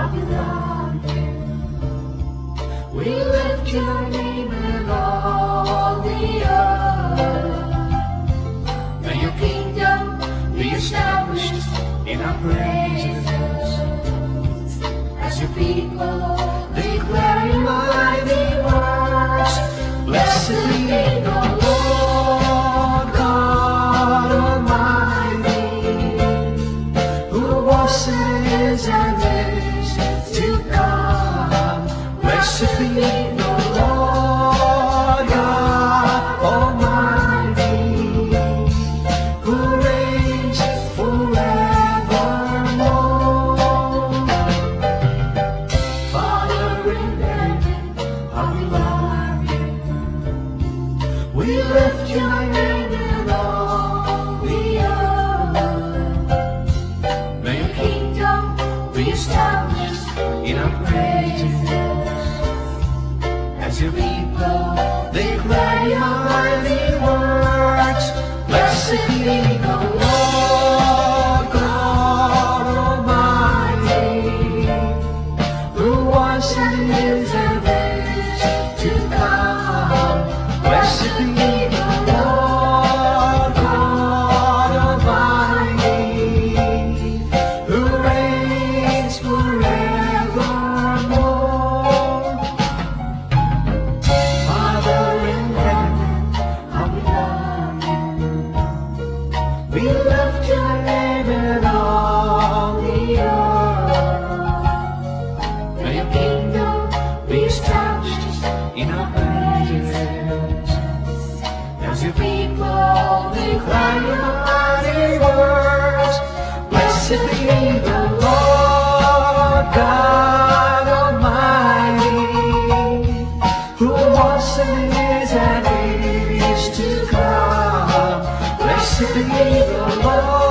we love you. We lift your name in all the earth. May your kingdom be established in our praises. As your people declare your mighty works, blessed be the Lord God Almighty, who was and is to come. Blessed be the Lord God Almighty, who reigns forevermore. Father in heaven, how we love you. We lift your name in all the earth. May your kingdom be established in our praises. As your people declare your mighty works, blessed be the Lord God Almighty, who was and is to come. Blessed be the Lord God Almighty, who reigns forevermore. Father in heaven, how we love you. We lift your name in all the earth. May your kingdom be established in our praises. As your people declare your mighty works, blessed be the Lord God Almighty, who was and is to come. Blessed be the Lord